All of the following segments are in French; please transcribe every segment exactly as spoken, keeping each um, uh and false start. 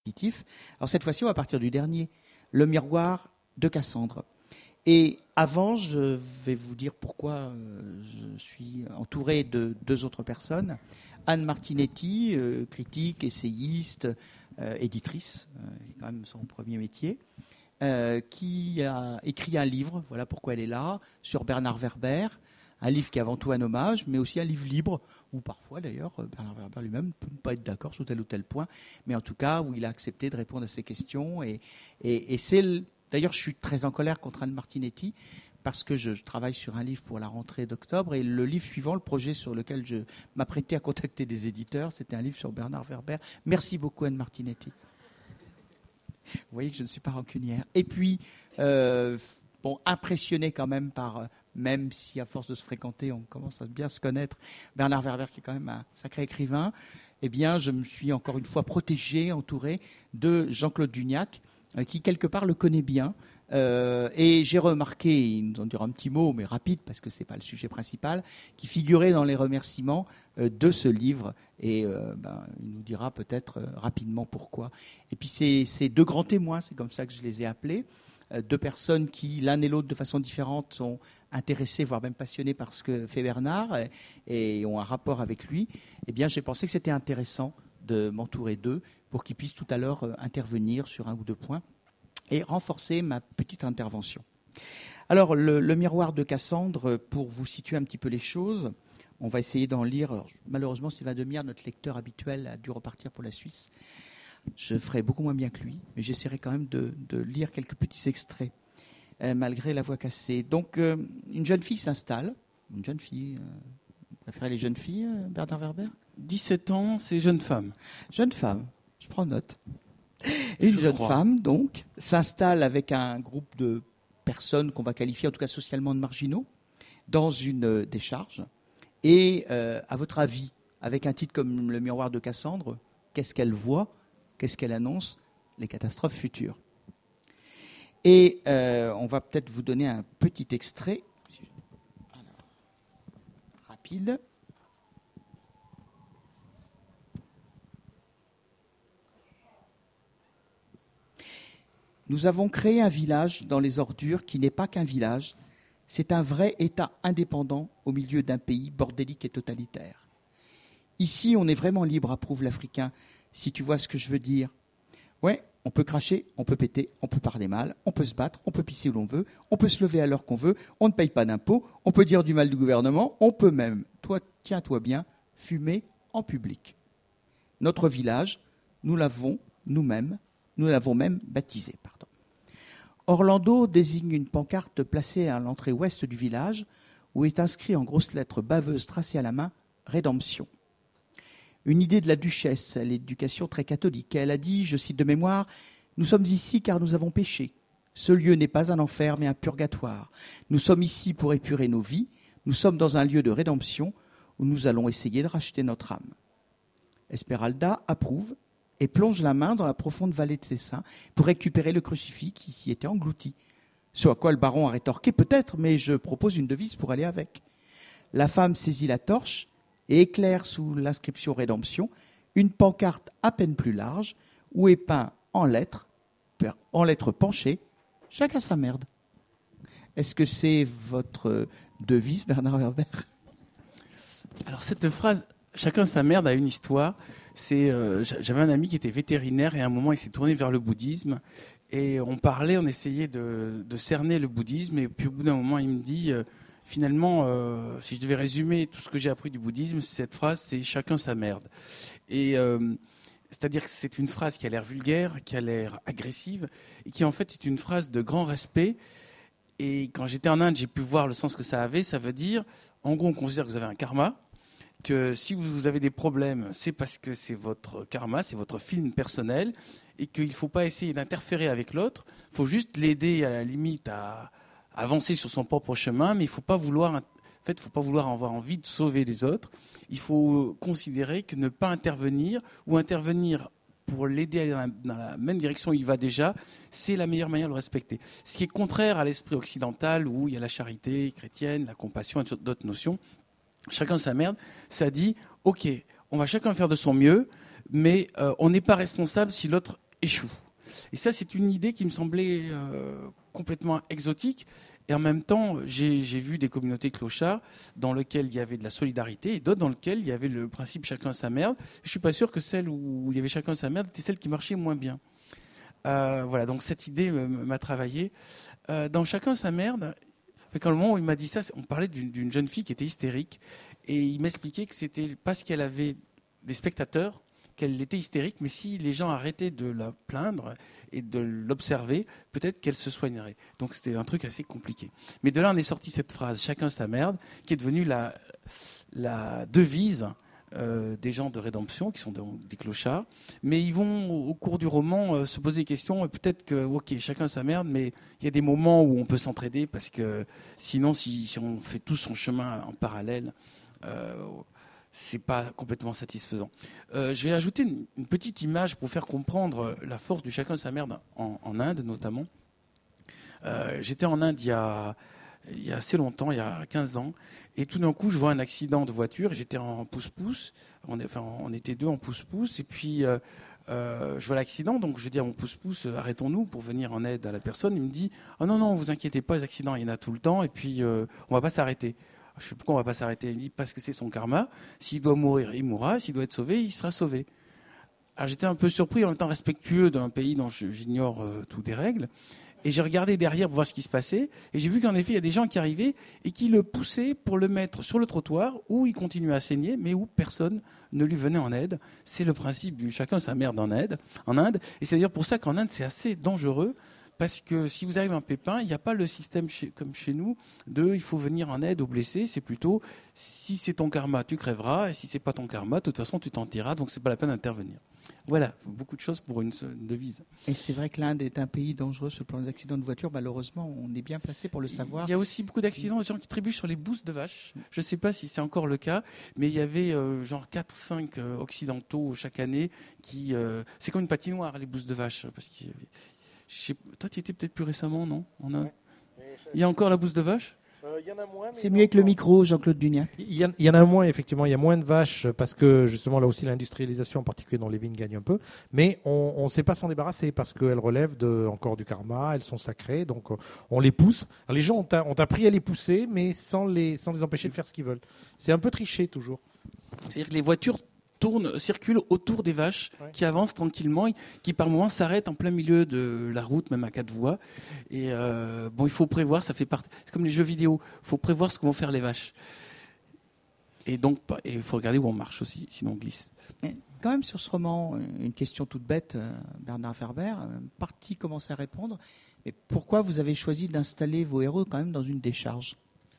positif. Alors cette fois-ci, on va partir du dernier, le miroir de Cassandre. Et avant, je vais vous dire pourquoi euh, je suis entouré de deux autres personnes. Anne Martinetti, euh, critique, essayiste, euh, éditrice, euh, c'est quand même son premier métier, euh, qui a écrit un livre, voilà pourquoi elle est là, sur Bernard Werber, un livre qui est avant tout un hommage, mais aussi un livre libre, où parfois d'ailleurs Bernard Werber lui-même peut ne pas être d'accord sur tel ou tel point, mais en tout cas où il a accepté de répondre à ces questions. Et, et, et c'est le, d'ailleurs, je suis très en colère contre Anne Martinetti, parce que je, je travaille sur un livre pour la rentrée d'octobre, et le livre suivant, le projet sur lequel je m'apprêtais à contacter des éditeurs, c'était un livre sur Bernard Werber. Merci beaucoup Anne Martinetti. Vous voyez que je ne suis pas rancunière. Et puis, euh, bon, impressionné quand même par, même si à force de se fréquenter, on commence à bien se connaître, Bernard Werber qui est quand même un sacré écrivain, eh bien, je me suis encore une fois protégé, entouré de Jean-Claude Dugnac, euh, qui quelque part le connaît bien. Euh, et j'ai remarqué, il nous en dira un petit mot, mais rapide, parce que ce n'est pas le sujet principal, qui figurait dans les remerciements euh, de ce livre. Et euh, ben, il nous dira peut-être euh, rapidement pourquoi. Et puis c'est, c'est deux grands témoins, c'est comme ça que je les ai appelés, euh, deux personnes qui, l'un et l'autre, de façon différente, sont intéressés, voire même passionnés par ce que fait Bernard, et, et ont un rapport avec lui. Eh bien, j'ai pensé que c'était intéressant de m'entourer d'eux pour qu'ils puissent tout à l'heure euh, intervenir sur un ou deux points et renforcer ma petite intervention. Alors, le, le miroir de Cassandre, pour vous situer un petit peu les choses, on va essayer d'en lire. Alors, malheureusement, Sylvain Demire, notre lecteur habituel, a dû repartir pour la Suisse. Je ferai beaucoup moins bien que lui, mais j'essaierai quand même de, de lire quelques petits extraits, euh, malgré la voix cassée. Donc, euh, une jeune fille s'installe. Une jeune fille, euh, vous préférez les jeunes filles, euh, Bernard Werber ? dix-sept ans, c'est jeune femme. Jeune femme, je prends note. Une Je jeune crois. femme, donc, s'installe avec un groupe de personnes qu'on va qualifier, en tout cas socialement, de marginaux, dans une euh, décharge. Et, euh, à votre avis, avec un titre comme Le miroir de Cassandre, qu'est-ce qu'elle voit ? Qu'est-ce qu'elle annonce ? Les catastrophes futures. Et euh, on va peut-être vous donner un petit extrait. Alors, rapide. Nous avons créé un village dans les ordures qui n'est pas qu'un village, c'est un vrai État indépendant au milieu d'un pays bordélique et totalitaire. Ici, on est vraiment libre, approuve l'Africain, si tu vois ce que je veux dire. Ouais, on peut cracher, on peut péter, on peut parler mal, on peut se battre, on peut pisser où l'on veut, on peut se lever à l'heure qu'on veut, on ne paye pas d'impôts, on peut dire du mal du gouvernement, on peut même, toi, tiens-toi bien, fumer en public. Notre village, nous l'avons nous-mêmes, nous l'avons même baptisé, pardon. Orlando désigne une pancarte placée à l'entrée ouest du village où est inscrit en grosses lettres baveuses tracées à la main « Rédemption ». Une idée de la duchesse à l'éducation très catholique. Elle a dit, je cite de mémoire, « Nous sommes ici car nous avons péché. Ce lieu n'est pas un enfer mais un purgatoire. Nous sommes ici pour épurer nos vies. Nous sommes dans un lieu de rédemption où nous allons essayer de racheter notre âme. » Esmeralda approuve et plonge la main dans la profonde vallée de ses seins pour récupérer le crucifix qui s'y était englouti. Ce à quoi le baron a rétorqué, peut-être, mais je propose une devise pour aller avec. La femme saisit la torche et éclaire sous l'inscription Rédemption une pancarte à peine plus large où est peint en lettres, en lettres penchées, chacun sa merde. Est-ce que c'est votre devise, Bernard Werber ? Alors cette phrase, chacun sa merde, a une histoire. C'est, euh, j'avais un ami qui était vétérinaire et à un moment il s'est tourné vers le bouddhisme et on parlait, on essayait de, de cerner le bouddhisme et puis au bout d'un moment il me dit euh, finalement euh, si je devais résumer tout ce que j'ai appris du bouddhisme, cette phrase c'est chacun sa merde. Et euh, c'est-à-dire que c'est une phrase qui a l'air vulgaire, qui a l'air agressive et qui en fait est une phrase de grand respect. Et quand j'étais en Inde, j'ai pu voir le sens que ça avait. Ça veut dire, en gros, on considère que vous avez un karma, que si vous avez des problèmes, c'est parce que c'est votre karma, c'est votre film personnel, et qu'il ne faut pas essayer d'interférer avec l'autre. Il faut juste l'aider à la limite à avancer sur son propre chemin, mais il ne faut pas vouloir, en fait, il faut pas vouloir avoir envie de sauver les autres. Il faut considérer que ne pas intervenir ou intervenir pour l'aider à aller dans la, dans la même direction où il va déjà, c'est la meilleure manière de le respecter. Ce qui est contraire à l'esprit occidental où il y a la charité chrétienne, la compassion et d'autres notions. Chacun sa merde, ça dit, ok, on va chacun faire de son mieux, mais euh, on n'est pas responsable si l'autre échoue. Et ça, c'est une idée qui me semblait euh, complètement exotique. Et en même temps, j'ai, j'ai vu des communautés clochards dans lesquelles il y avait de la solidarité et d'autres dans lesquelles il y avait le principe chacun sa merde. Je suis pas sûr que celle où il y avait chacun sa merde était celle qui marchait moins bien. Euh, voilà, donc cette idée m'a travaillé. Euh, dans chacun sa merde, quand le moment où il m'a dit ça, on parlait d'une, d'une jeune fille qui était hystérique et il m'expliquait que c'était parce qu'elle avait des spectateurs qu'elle était hystérique, mais si les gens arrêtaient de la plaindre et de l'observer, peut-être qu'elle se soignerait. Donc c'était un truc assez compliqué. Mais de là, on est sorti cette phrase « chacun sa merde », qui est devenue la, la devise euh, des gens de rédemption, qui sont des, des clochards. Mais ils vont, au cours du roman, euh, se poser des questions. Et peut-être que, ok, chacun sa merde, mais il y a des moments où on peut s'entraider, parce que sinon, si, si on fait tout son chemin en parallèle... Euh, c'est pas complètement satisfaisant. Euh, je vais ajouter une, une petite image pour faire comprendre la force du chacun sa merde en, en Inde notamment. Euh, j'étais en Inde il y, a, il y a assez longtemps, il y a quinze ans, et tout d'un coup je vois un accident de voiture. J'étais en pouce-pouce, on, est, enfin, on était deux en pouce-pouce, et puis euh, euh, je vois l'accident, donc je dis à mon pouce-pouce, arrêtons-nous pour venir en aide à la personne. Il me dit, oh non, non, vous inquiétez pas, les accidents il y en a tout le temps, et puis euh, on va pas s'arrêter. Je sais pourquoi on ne va pas s'arrêter. Il me dit parce que c'est son karma. S'il doit mourir, il mourra. S'il doit être sauvé, il sera sauvé. Alors j'étais un peu surpris, en même temps respectueux d'un pays dont j'ignore euh, toutes les règles. Et j'ai regardé derrière pour voir ce qui se passait. Et j'ai vu qu'en effet, il y a des gens qui arrivaient et qui le poussaient pour le mettre sur le trottoir où il continuait à saigner, mais où personne ne lui venait en aide. C'est le principe du chacun sa merde en Inde. En Inde. Et c'est d'ailleurs pour ça qu'en Inde, c'est assez dangereux. Parce que si vous arrivez un pépin, il n'y a pas le système chez, comme chez nous de il faut venir en aide aux blessés. C'est plutôt si c'est ton karma, tu crèveras, et si c'est pas ton karma, de toute façon tu t'en tireras. Donc c'est pas la peine d'intervenir. Voilà, beaucoup de choses pour une, une devise. Et c'est vrai que l'Inde est un pays dangereux sur le plan des accidents de voiture. Malheureusement, on est bien placé pour le savoir. Il y a aussi beaucoup d'accidents de gens qui trébuchent sur les bousses de vaches. Je ne sais pas si c'est encore le cas, mais il y avait euh, genre quatre cinq euh, occidentaux chaque année qui. Euh, c'est comme une patinoire les bousses de vaches, parce qu'il y avait. Sais, toi, tu y étais peut-être plus récemment, non en Inde. Ouais. Il y a encore la bouse de vache euh, y en a moins, C'est mieux avec le micro, Jean-Claude Dugnac. Il y, en, il y en a moins, effectivement. Il y a moins de vaches parce que, justement, là aussi, l'industrialisation, en particulier dans les vignes, gagne un peu. Mais on ne sait pas s'en débarrasser parce qu'elles relèvent de, encore du karma, elles sont sacrées. Donc, on les pousse. Alors, les gens ont, ont appris à les pousser, mais sans les, sans les empêcher de faire ce qu'ils veulent. C'est un peu triché, toujours. C'est-à-dire que les voitures tourne, circule autour des vaches ouais. qui avancent tranquillement, qui par moments s'arrêtent en plein milieu de la route, même à quatre voies. Et euh, bon, il faut prévoir, ça fait partie. C'est comme les jeux vidéo, il faut prévoir ce que vont faire les vaches. Et donc, il faut regarder où on marche aussi, sinon on glisse. Et quand même sur ce roman, une question toute bête, Bernard Werber, parti commence à répondre. Mais pourquoi vous avez choisi d'installer vos héros quand même dans une décharge ?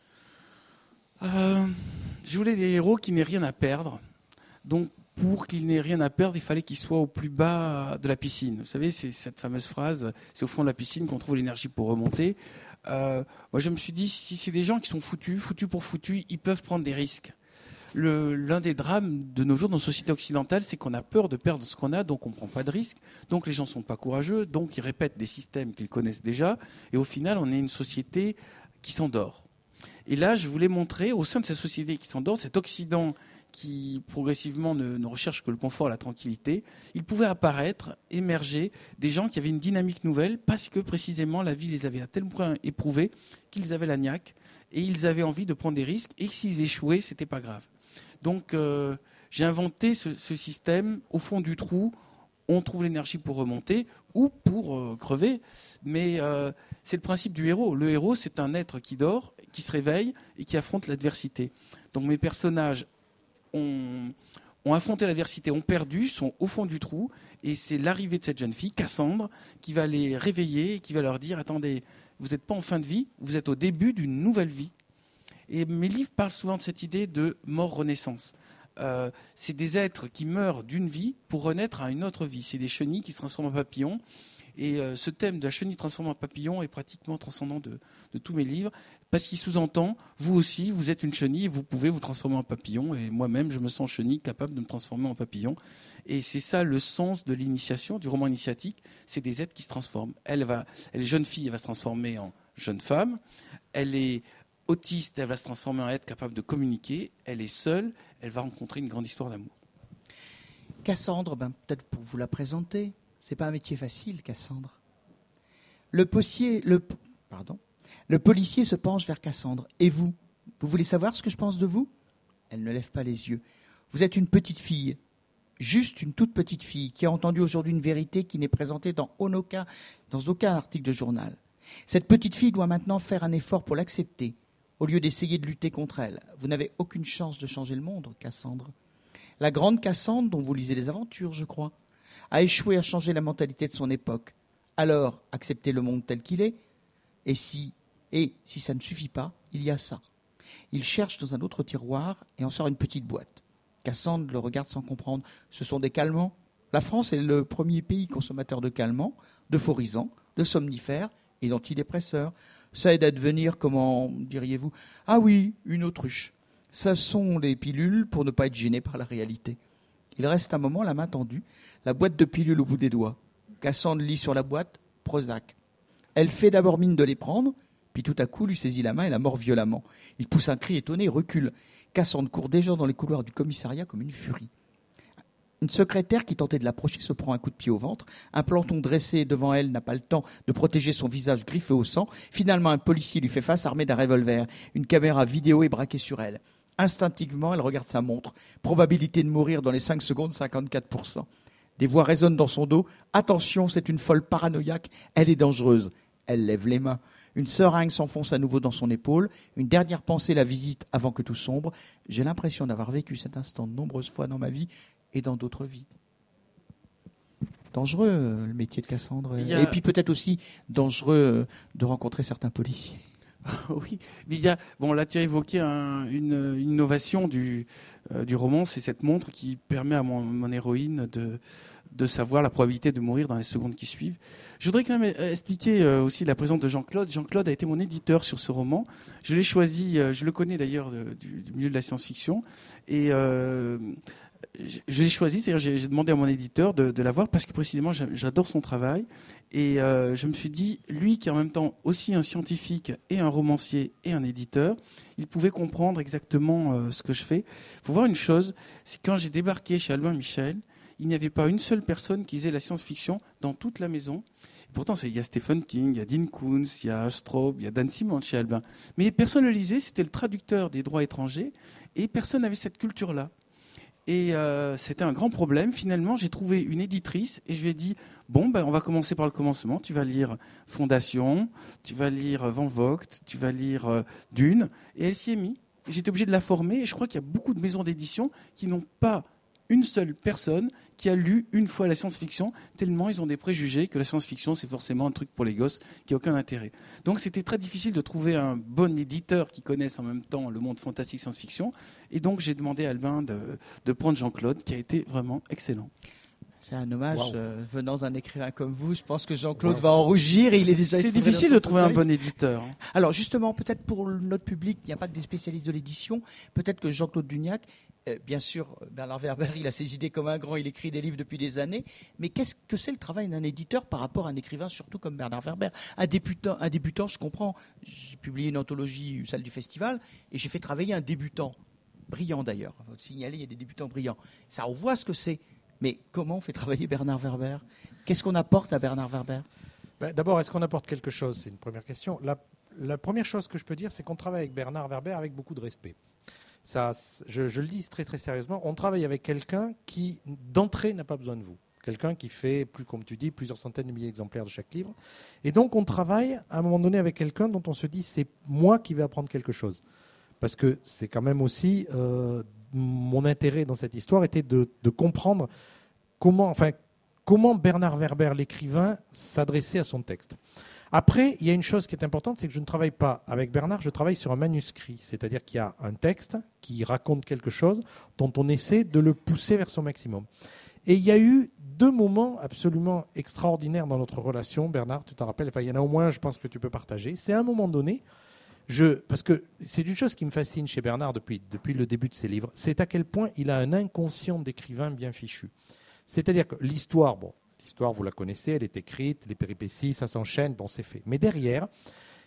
euh, Je voulais des héros qui n'aient rien à perdre. Donc, pour qu'il n'ait rien à perdre, il fallait qu'il soit au plus bas de la piscine. Vous savez, c'est cette fameuse phrase, c'est au fond de la piscine qu'on trouve l'énergie pour remonter. Euh, moi, je me suis dit, si c'est des gens qui sont foutus, foutus pour foutus, ils peuvent prendre des risques. Le, l'un des drames de nos jours dans la société occidentale, c'est qu'on a peur de perdre ce qu'on a, donc on ne prend pas de risques. Donc les gens ne sont pas courageux, donc ils répètent des systèmes qu'ils connaissent déjà. Et au final, on est une société qui s'endort. Et là, je voulais montrer, au sein de cette société qui s'endort, cet Occident qui progressivement ne, ne recherche que le confort et la tranquillité, il pouvait apparaître, émerger des gens qui avaient une dynamique nouvelle parce que précisément la vie les avait à tel point éprouvés qu'ils avaient la niaque et ils avaient envie de prendre des risques et que s'ils échouaient, c'était pas grave. Donc euh, j'ai inventé ce, ce système au fond du trou, on trouve l'énergie pour remonter ou pour euh, crever, mais euh, c'est le principe du héros. Le héros, c'est un être qui dort, qui se réveille et qui affronte l'adversité. Donc mes personnages Ont, ont affronté l'adversité, ont perdu, sont au fond du trou, et c'est l'arrivée de cette jeune fille, Cassandre, qui va les réveiller et qui va leur dire « Attendez, vous n'êtes pas en fin de vie, vous êtes au début d'une nouvelle vie ». Et mes livres parlent souvent de cette idée de mort-renaissance. Euh, c'est des êtres qui meurent d'une vie pour renaître à une autre vie. C'est des chenilles qui se transforment en papillons. Et euh, ce thème de la chenille transformée en papillon est pratiquement transcendant de, de tous mes livres, parce qu'il sous-entend, vous aussi, vous êtes une chenille, vous pouvez vous transformer en papillon, et moi-même, je me sens chenille, capable de me transformer en papillon. Et c'est ça le sens de l'initiation, du roman initiatique, c'est des êtres qui se transforment. Elle, va, elle est jeune fille, elle va se transformer en jeune femme, elle est autiste, elle va se transformer en être capable de communiquer, elle est seule, elle va rencontrer une grande histoire d'amour. Cassandre, ben, peut-être pour vous la présenter. C'est pas un métier facile, Cassandre. Le, possier, le, pardon, le policier se penche vers Cassandre. Et vous, vous voulez savoir ce que je pense de vous ? Elle ne lève pas les yeux. Vous êtes une petite fille, juste une toute petite fille, qui a entendu aujourd'hui une vérité qui n'est présentée dans aucun, dans aucun article de journal. Cette petite fille doit maintenant faire un effort pour l'accepter, au lieu d'essayer de lutter contre elle. Vous n'avez aucune chance de changer le monde, Cassandre. La grande Cassandre, dont vous lisez les aventures, je crois, a échoué à changer la mentalité de son époque. Alors, acceptez le monde tel qu'il est, et si, et si ça ne suffit pas, il y a ça. Il cherche dans un autre tiroir et en sort une petite boîte. Cassandre le regarde sans comprendre. Ce sont des calmants. La France est le premier pays consommateur de calmants, de d'euphorisants, de somnifères et d'antidépresseurs. Ça aide à devenir, comment diriez-vous ? Ah oui, une autruche. Ce sont les pilules pour ne pas être gêné par la réalité. Il reste un moment, la main tendue, la boîte de pilules au bout des doigts. Cassandre lit sur la boîte « Prozac ». Elle fait d'abord mine de les prendre, puis tout à coup lui saisit la main et la mord violemment. Il pousse un cri étonné et recule. Cassandre court déjà dans les couloirs du commissariat comme une furie. Une secrétaire qui tentait de l'approcher se prend un coup de pied au ventre. Un planton dressé devant elle n'a pas le temps de protéger son visage griffé au sang. Finalement, un policier lui fait face armé d'un revolver. Une caméra vidéo est braquée sur elle. Instinctivement, elle regarde sa montre. Probabilité de mourir dans les cinq secondes, cinquante-quatre pour cent. Des voix résonnent dans son dos. Attention, c'est une folle paranoïaque. Elle est dangereuse. Elle lève les mains. Une seringue s'enfonce à nouveau dans son épaule. Une dernière pensée la visite avant que tout sombre. J'ai l'impression d'avoir vécu cet instant de nombreuses fois dans ma vie et dans d'autres vies. Dangereux, le métier de Cassandre. A... Et puis peut-être aussi dangereux de rencontrer certains policiers. Oui, mais il y a, bon, là tu as évoqué un, une, une innovation du, euh, du roman, c'est cette montre qui permet à mon, mon héroïne de, de savoir la probabilité de mourir dans les secondes qui suivent. Je voudrais quand même expliquer euh, aussi la présence de Jean-Claude. Jean-Claude a été mon éditeur sur ce roman. Je l'ai choisi, euh, je le connais d'ailleurs de, du, du milieu de la science-fiction, et euh, je l'ai choisi, c'est-à-dire j'ai, j'ai demandé à mon éditeur de, de l'avoir parce que précisément j'adore son travail et euh, je me suis dit, lui qui est en même temps aussi un scientifique et un romancier et un éditeur, il pouvait comprendre exactement euh, ce que je fais. Il faut voir une chose, c'est que quand j'ai débarqué chez Albin Michel, il n'y avait pas une seule personne qui faisait la science-fiction dans toute la maison. Et pourtant, il y a Stephen King, il y a Dean Koontz, il y a Straub, il y a Dan Simmons chez Albin. Mais personne ne le lisait, c'était le traducteur des droits étrangers et personne n'avait cette culture-là. Et euh, c'était un grand problème. Finalement, j'ai trouvé une éditrice et je lui ai dit bon, ben, on va commencer par le commencement. Tu vas lire Fondation, tu vas lire Van Vogt, tu vas lire euh, Dune. Et elle s'y est mise. J'étais obligé de la former. Et je crois qu'il y a beaucoup de maisons d'édition qui n'ont pas une seule personne qui a lu une fois la science-fiction, tellement ils ont des préjugés que la science-fiction, c'est forcément un truc pour les gosses qui n'a aucun intérêt. Donc c'était très difficile de trouver un bon éditeur qui connaisse en même temps le monde fantastique science-fiction. Et donc j'ai demandé à Albin de, de prendre Jean-Claude, qui a été vraiment excellent. C'est un hommage Wow. euh, venant d'un écrivain comme vous. Je pense que Jean-Claude wow. va en rougir et il est déjà... C'est difficile de trouver un bon éditeur. Alors justement, peut-être pour notre public, il n'y a pas que des spécialistes de l'édition. Peut-être que Jean-Claude Dugnac, euh, bien sûr, Bernard Werber, il a ses idées comme un grand, il écrit des livres depuis des années. Mais qu'est-ce que c'est le travail d'un éditeur par rapport à un écrivain, surtout comme Bernard Werber ? Un débutant, un débutant, je comprends. J'ai publié une anthologie, salle du festival, et j'ai fait travailler un débutant, brillant d'ailleurs. Il faut signaler, il y a des débutants brillants. Ça, on voit ce que c'est. Mais comment on fait travailler Bernard Werber ? Qu'est-ce qu'on apporte à Bernard Werber ? Ben, d'abord, est-ce qu'on apporte quelque chose ? C'est une première question. La, la première chose que je peux dire, c'est qu'on travaille avec Bernard Werber avec beaucoup de respect. Ça, je, je le dis très très sérieusement. On travaille avec quelqu'un qui, d'entrée, n'a pas besoin de vous. Quelqu'un qui fait, plus comme tu dis, plusieurs centaines de milliers d'exemplaires de chaque livre. Et donc, on travaille à un moment donné avec quelqu'un dont on se dit, c'est moi qui vais apprendre quelque chose. Parce que c'est quand même aussi... Euh, mon intérêt dans cette histoire était de, de comprendre comment, enfin, comment Bernard Werber, l'écrivain, s'adressait à son texte. Après, il y a une chose qui est importante, c'est que je ne travaille pas avec Bernard, je travaille sur un manuscrit. C'est-à-dire qu'il y a un texte qui raconte quelque chose dont on essaie de le pousser vers son maximum. Et il y a eu deux moments absolument extraordinaires dans notre relation. Bernard, tu t'en rappelles ? Enfin, il y en a au moins, je pense que tu peux partager. C'est à un moment donné... Je, parce que c'est une chose qui me fascine chez Bernard depuis, depuis le début de ses livres, c'est à quel point il a un inconscient d'écrivain bien fichu. C'est-à-dire que l'histoire, bon, l'histoire vous la connaissez, elle est écrite, les péripéties, ça s'enchaîne, bon c'est fait. Mais derrière,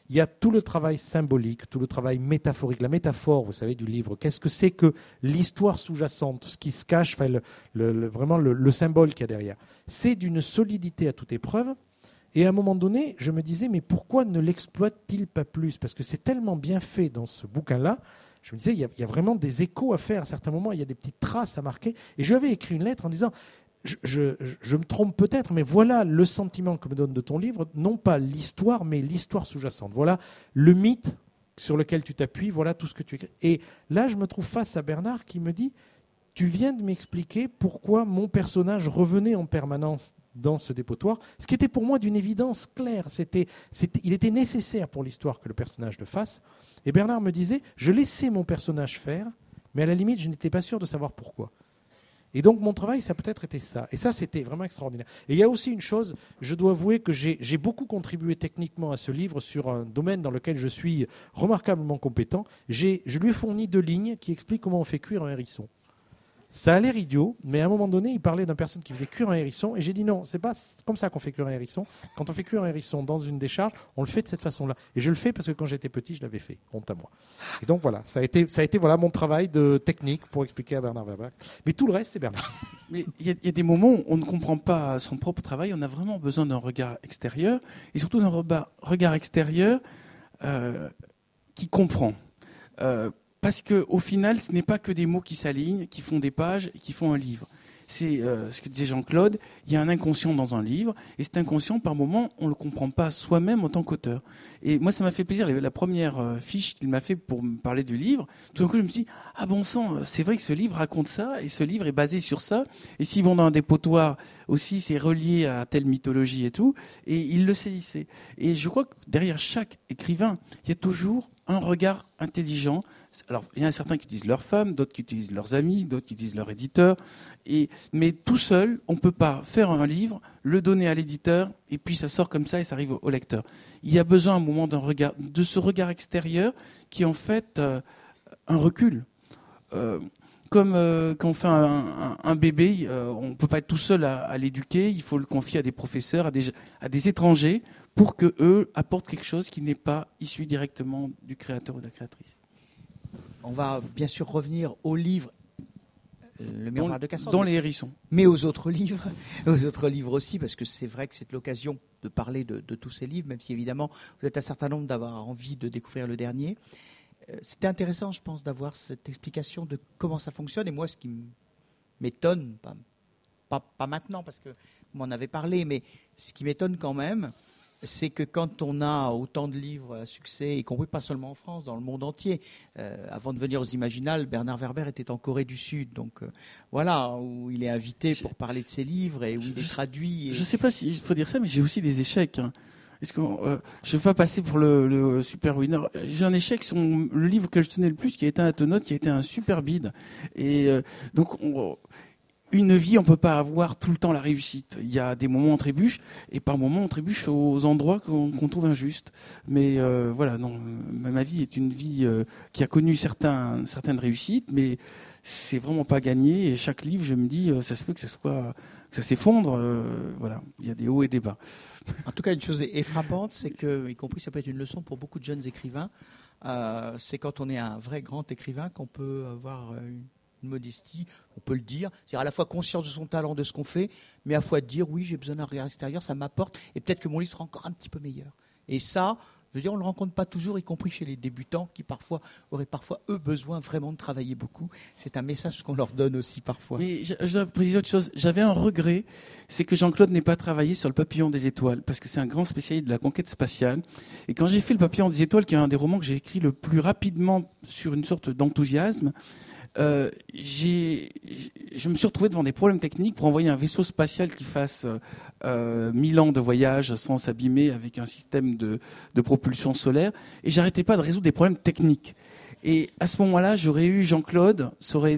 il y a tout le travail symbolique, tout le travail métaphorique, la métaphore, vous savez, du livre. Qu'est-ce que c'est que l'histoire sous-jacente, ce qui se cache, enfin, le, le, le, vraiment le, le symbole qu'il y a derrière. C'est d'une solidité à toute épreuve. Et à un moment donné, je me disais, mais pourquoi ne l'exploite-t-il pas plus? Parce que c'est tellement bien fait dans ce bouquin-là. Je me disais, il y, a, il y a vraiment des échos à faire à certains moments, il y a des petites traces à marquer. Et je lui avais écrit une lettre en disant, je, je, je me trompe peut-être, mais voilà le sentiment que me donne de ton livre, non pas l'histoire, mais l'histoire sous-jacente. Voilà le mythe sur lequel tu t'appuies, voilà tout ce que tu écris. Et là, je me trouve face à Bernard qui me dit, tu viens de m'expliquer pourquoi mon personnage revenait en permanence dans ce dépotoir, ce qui était pour moi d'une évidence claire. C'était, c'était, il était nécessaire pour l'histoire que le personnage le fasse. Et Bernard me disait, je laissais mon personnage faire, mais à la limite, je n'étais pas sûr de savoir pourquoi. Et donc, mon travail, ça a peut-être été ça. Et ça, c'était vraiment extraordinaire. Et il y a aussi une chose, je dois avouer que j'ai, j'ai beaucoup contribué techniquement à ce livre sur un domaine dans lequel je suis remarquablement compétent. J'ai, je lui ai fourni deux lignes qui expliquent comment on fait cuire un hérisson. Ça a l'air idiot, mais à un moment donné, il parlait d'une personne qui faisait cuire un hérisson, et j'ai dit non, c'est pas comme ça qu'on fait cuire un hérisson. Quand on fait cuire un hérisson dans une décharge, on le fait de cette façon-là. Et je le fais parce que quand j'étais petit, je l'avais fait. Honte à moi. Et donc voilà, ça a été, ça a été voilà mon travail de technique pour expliquer à Bernard Werber. Mais tout le reste, c'est Bernard. Mais il y, y a des moments où on ne comprend pas son propre travail. On a vraiment besoin d'un regard extérieur, et surtout d'un reba- regard extérieur euh, qui comprend. Euh, Parce qu'au final, ce n'est pas que des mots qui s'alignent, qui font des pages et qui font un livre. C'est euh, ce que disait Jean-Claude, il y a un inconscient dans un livre, et cet inconscient, par moment, on ne le comprend pas soi-même en tant qu'auteur. Et moi, ça m'a fait plaisir, la première euh, fiche qu'il m'a fait pour me parler du livre, tout d'un coup, je me suis dit, ah bon sang, c'est vrai que ce livre raconte ça, et ce livre est basé sur ça, et s'ils vont dans un dépotoir aussi, c'est relié à telle mythologie et tout, et il le saisissait. Et je crois que derrière chaque écrivain, il y a toujours un regard intelligent. Alors, il y en a certains qui utilisent leur femme, d'autres qui utilisent leurs amis, d'autres qui utilisent leur éditeur. Et, mais tout seul, on ne peut pas faire un livre, le donner à l'éditeur, et puis ça sort comme ça et ça arrive au, au lecteur. Il y a besoin à un moment d'un regard, de ce regard extérieur qui est en fait euh, un recul. Euh, comme euh, quand on fait un, un, un bébé, euh, on ne peut pas être tout seul à, à l'éduquer, il faut le confier à des professeurs, à des, à des étrangers, pour qu'eux apportent quelque chose qui n'est pas issu directement du créateur ou de la créatrice. On va bien sûr revenir au livre Le Miroir de Cassandre. Dans les hérissons. Mais aux autres livres, aux autres livres aussi, parce que c'est vrai que c'est l'occasion de parler de, de tous ces livres, même si évidemment vous êtes un certain nombre d'avoir envie de découvrir le dernier. Euh, c'était intéressant, je pense, d'avoir cette explication de comment ça fonctionne. Et moi, ce qui m'étonne, pas, pas, pas maintenant, parce que vous m'en avez parlé, mais ce qui m'étonne quand même, c'est que quand on a autant de livres à succès, y compris pas seulement en France, dans le monde entier, euh, avant de venir aux Imaginales, Bernard Werber était en Corée du Sud, donc euh, voilà, où il est invité pour parler de ses livres et où je, il est traduit. Et... Je ne sais pas s'il faut dire ça, mais j'ai aussi des échecs. Hein. Est-ce que euh, je ne vais pas passer pour le, le super winner. J'ai un échec sur mon, le livre que je tenais le plus, qui a été un Atonote, qui a été un super bide. Et euh, donc, on, une vie, on ne peut pas avoir tout le temps la réussite. Il y a des moments où on trébuche, et par moments on trébuche aux endroits qu'on, qu'on trouve injustes. Mais euh, voilà, non, ma vie est une vie euh, qui a connu certains, certaines réussites, mais c'est vraiment pas gagné. Et chaque livre, je me dis, euh, ça se peut que ça soit, que ça s'effondre. Euh, voilà, il y a des hauts et des bas. En tout cas, une chose est frappante, c'est que, y compris, ça peut être une leçon pour beaucoup de jeunes écrivains. Euh, c'est quand on est un vrai grand écrivain qu'on peut avoir une modestie, on peut le dire, c'est-à-dire à la fois conscience de son talent, de ce qu'on fait, mais à la fois dire oui, j'ai besoin d'un regard extérieur, ça m'apporte, et peut-être que mon livre sera encore un petit peu meilleur. Et ça, je veux dire, on ne le rencontre pas toujours, y compris chez les débutants qui parfois auraient parfois eux besoin vraiment de travailler beaucoup. C'est un message qu'on leur donne aussi parfois. Mais je, je dois préciser autre chose. J'avais un regret, c'est que Jean-Claude n'ait pas travaillé sur le Papillon des étoiles, parce que c'est un grand spécialiste de la conquête spatiale. Et quand j'ai fait le Papillon des étoiles, qui est un des romans que j'ai écrit le plus rapidement sur une sorte d'enthousiasme, Euh, j'ai, je me suis retrouvé devant des problèmes techniques pour envoyer un vaisseau spatial qui fasse euh, mille ans de voyage sans s'abîmer avec un système de, de propulsion solaire, et j'arrêtais pas de résoudre des problèmes techniques. Et à ce moment-là, j'aurais eu Jean-Claude, ça aurait été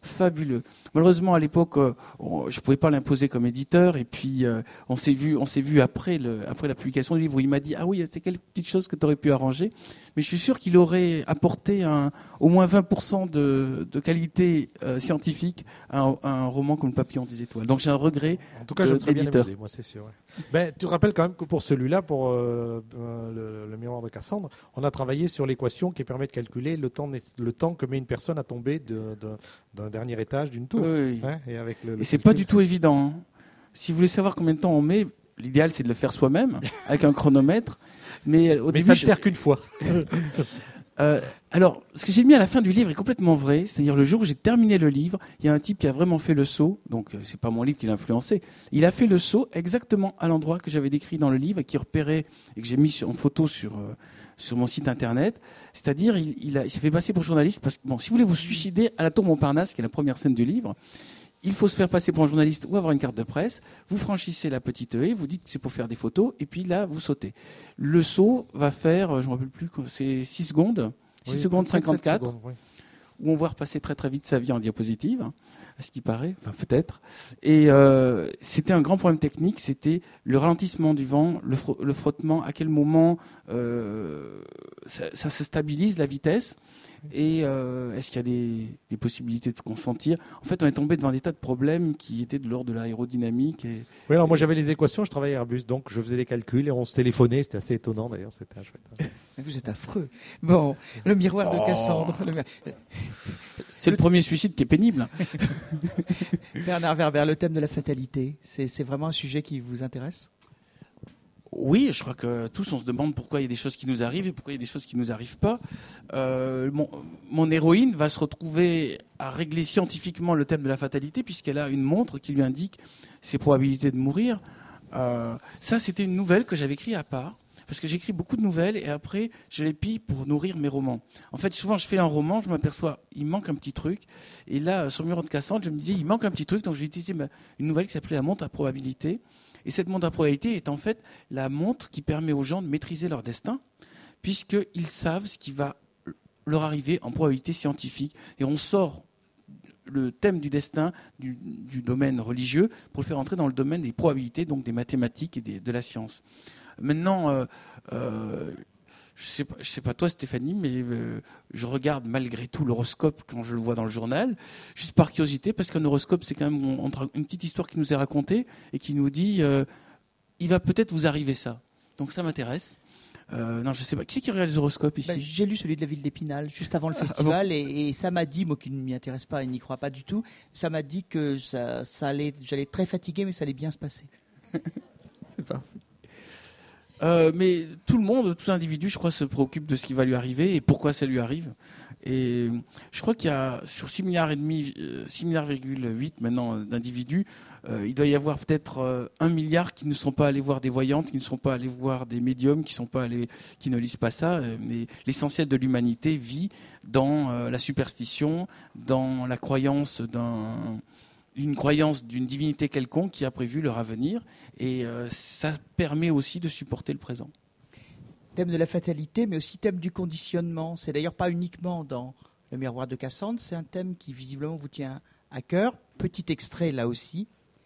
fabuleux. Malheureusement, à l'époque, euh, on, je pouvais pas l'imposer comme éditeur, et puis euh, on s'est vu, on s'est vu après le, après la publication du livre où il m'a dit ah oui, c'est quelle petite chose que tu aurais pu arranger. Mais je suis sûr qu'il aurait apporté un, au moins vingt pour cent de, de qualité euh, scientifique à un, à un roman comme Le Papillon des Étoiles. Donc j'ai un regret. En tout cas, je me serais bien amusé, moi, c'est sûr. Ouais. Ben, tu te rappelles quand même que pour celui-là, pour euh, le, le miroir de Cassandre, on a travaillé sur l'équation qui permet de calculer le temps, le temps que met une personne à tomber de, de, d'un dernier étage d'une tour. Oui. Hein, et avec le, le et c'est calcul. pas du tout évident. Hein. Si vous voulez savoir combien de temps on met, l'idéal c'est de le faire soi-même avec un chronomètre. Mais au Mais début, ça ne je... sert qu'une fois. Euh, alors, ce que j'ai mis à la fin du livre est complètement vrai. C'est-à-dire, le jour où j'ai terminé le livre, il y a un type qui a vraiment fait le saut. Donc, euh, c'est pas mon livre qui l'a influencé. Il a fait le saut exactement à l'endroit que j'avais décrit dans le livre et qui repérait et que j'ai mis sur, en photo sur euh, sur mon site internet. C'est-à-dire, il, il, a, il s'est fait passer pour journaliste parce que, bon, si vous voulez vous suicider à la tour Montparnasse, qui est la première scène du livre, il faut se faire passer pour un journaliste ou avoir une carte de presse. Vous franchissez la petite haie, vous dites que c'est pour faire des photos, et puis là, vous sautez. Le saut va faire, je ne me rappelle plus, c'est six secondes, six Oui, secondes cinquante-quatre, secondes, oui. où on voit repasser très très vite sa vie en diapositive, hein, à ce qui paraît, enfin peut-être. Et euh, c'était un grand problème technique, c'était le ralentissement du vent, le, fro- le frottement, à quel moment euh, ça, ça se stabilise, la vitesse. Et euh, est-ce qu'il y a des, des possibilités de se consentir ? En fait, on est tombé devant des tas de problèmes qui étaient de l'ordre de l'aérodynamique. Et... Oui, alors moi j'avais les équations, je travaillais à Airbus, donc je faisais les calculs et on se téléphonait. C'était assez étonnant d'ailleurs, c'était un chouette. Vous êtes affreux. Bon, le miroir Oh. de Cassandre. Le... C'est le premier suicide qui est pénible. Bernard Werber, le thème de la fatalité, c'est, c'est vraiment un sujet qui vous intéresse ? Oui, je crois que tous on se demande pourquoi il y a des choses qui nous arrivent et pourquoi il y a des choses qui nous arrivent pas. Euh, mon, mon héroïne va se retrouver à régler scientifiquement le thème de la fatalité puisqu'elle a une montre qui lui indique ses probabilités de mourir. Euh, ça, c'était une nouvelle que j'avais écrite à part parce que j'écris beaucoup de nouvelles et après je les pille pour nourrir mes romans. En fait, souvent je fais un roman, je m'aperçois il manque un petit truc et là sur le Miroir de Cassandre, je me disais il manque un petit truc donc j'ai utilisé ma, une nouvelle qui s'appelait La montre à probabilité. Et cette montre à probabilité est en fait la montre qui permet aux gens de maîtriser leur destin, puisqu'ils savent ce qui va leur arriver en probabilité scientifique. Et on sort le thème du destin du, du domaine religieux pour le faire entrer dans le domaine des probabilités, donc des mathématiques et des, de la science. Maintenant, euh, euh, je sais pas, je sais pas toi Stéphanie, mais euh, je regarde malgré tout l'horoscope quand je le vois dans le journal, juste par curiosité, parce qu'un horoscope c'est quand même on, on, une petite histoire qui nous est racontée et qui nous dit euh, il va peut-être vous arriver ça. Donc ça m'intéresse. Euh, non, je sais pas. Qui c'est qui regarde les horoscopes ici ? Ben, j'ai lu celui de la ville d'Épinal juste avant le festival ah bon et, et ça m'a dit, moi qui ne m'y intéresse pas et n'y crois pas du tout, ça m'a dit que ça, ça allait, j'allais être très fatigué, mais ça allait bien se passer. C'est parfait. Euh, mais tout le monde, tout individu, je crois, se préoccupe de ce qui va lui arriver et pourquoi ça lui arrive. Et je crois qu'il y a sur six milliards et demi, six milliards virgule huit maintenant d'individus, euh, il doit y avoir peut-être euh, un milliard qui ne sont pas allés voir des voyantes, qui ne sont pas allés voir des médiums, qui sont pas allés, qui ne lisent pas ça. Euh, mais l'essentiel de l'humanité vit dans euh, la superstition, dans la croyance d'un une croyance d'une divinité quelconque qui a prévu leur avenir et euh, ça permet aussi de supporter le présent. Thème de la fatalité, mais aussi thème du conditionnement. C'est d'ailleurs pas uniquement dans le miroir de Cassandre, c'est un thème qui visiblement vous tient à cœur. Petit extrait là aussi.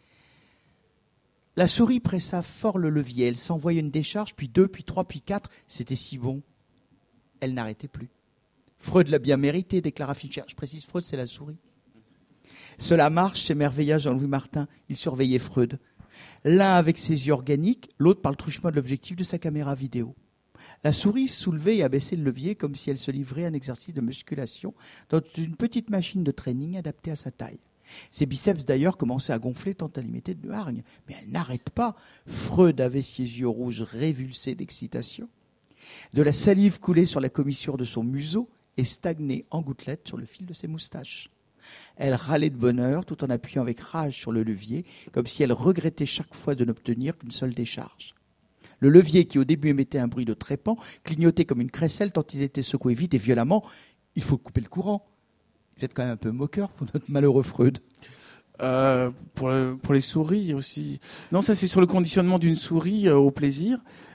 La souris pressa fort le levier, elle s'envoya une décharge, puis deux, puis trois, puis quatre. C'était si bon. Elle n'arrêtait plus. Freud l'a bien mérité, déclara Fischer. Je précise, Freud, c'est la souris. Cela marche, s'émerveilla Jean-Louis Martin. Il surveillait Freud. L'un avec ses yeux organiques, l'autre par le truchement de l'objectif de sa caméra vidéo. La souris soulevait et abaissait le levier comme si elle se livrait à un exercice de musculation dans une petite machine de training adaptée à sa taille. Ses biceps d'ailleurs commençaient à gonfler tant elle y mettait de hargne. Mais elle n'arrête pas. Freud avait ses yeux rouges révulsés d'excitation. De la salive coulait sur la commissure de son museau et stagnait en gouttelettes sur le fil de ses moustaches. Elle râlait de bonheur tout en appuyant avec rage sur le levier, comme si elle regrettait chaque fois de n'obtenir qu'une seule décharge. Le levier, qui au début émettait un bruit de trépan, clignotait comme une crécelle tant il était secoué vite et violemment. Il faut couper le courant. Vous êtes quand même un peu moqueur pour notre malheureux Freud. Euh, pour, le, pour les souris aussi. Non, ça c'est sur le conditionnement d'une souris euh, au plaisir.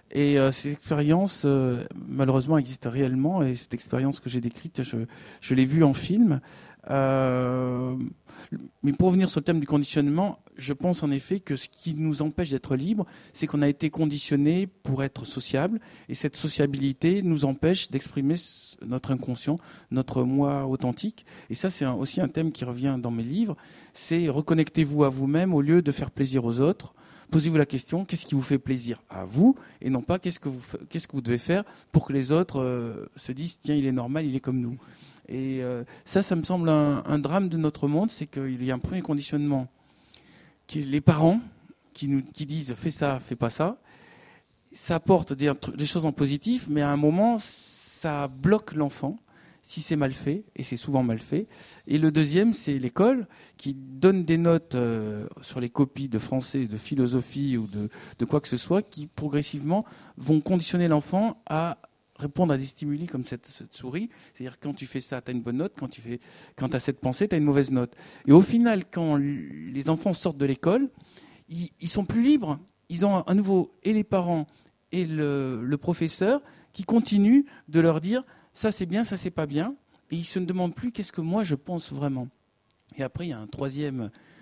Et euh, ces expériences, euh, malheureusement, existent réellement. Et cette expérience que j'ai décrite, je, je l'ai vue en film. Euh, mais pour revenir sur le thème du conditionnement, je pense en effet que ce qui nous empêche d'être libres, c'est qu'on a été conditionné pour être sociable, et cette sociabilité nous empêche d'exprimer notre inconscient, notre moi authentique. Et ça, c'est un, aussi un thème qui revient dans mes livres, c'est reconnectez-vous à vous-même au lieu de faire plaisir aux autres. Posez-vous la question, qu'est-ce qui vous fait plaisir à vous, et non pas qu'est-ce que vous, qu'est-ce que vous devez faire pour que les autres euh, se disent, tiens, il est normal, il est comme nous. Et euh, ça, ça me semble un, un drame de notre monde, c'est qu'il y a un premier conditionnement, qui est les parents qui nous qui disent fais ça, fais pas ça. Ça apporte des, des choses en positif, mais à un moment, ça bloque l'enfant si c'est mal fait, et c'est souvent mal fait. Et le deuxième, c'est l'école qui donne des notes euh, sur les copies de français, de philosophie ou de, de quoi que ce soit, qui progressivement vont conditionner l'enfant à répondre à des stimuli comme cette, cette souris. C'est-à-dire quand tu fais ça, tu as une bonne note, quand tu fais, quand tu as cette pensée, tu as une mauvaise note. Et au final, quand les enfants sortent de l'école, ils, ils sont plus libres. Ils ont à nouveau et les parents et le, le professeur qui continuent de leur dire ça c'est bien, ça c'est pas bien. Et ils se demandent plus qu'est-ce que moi je pense vraiment. Et après, il y a un troisième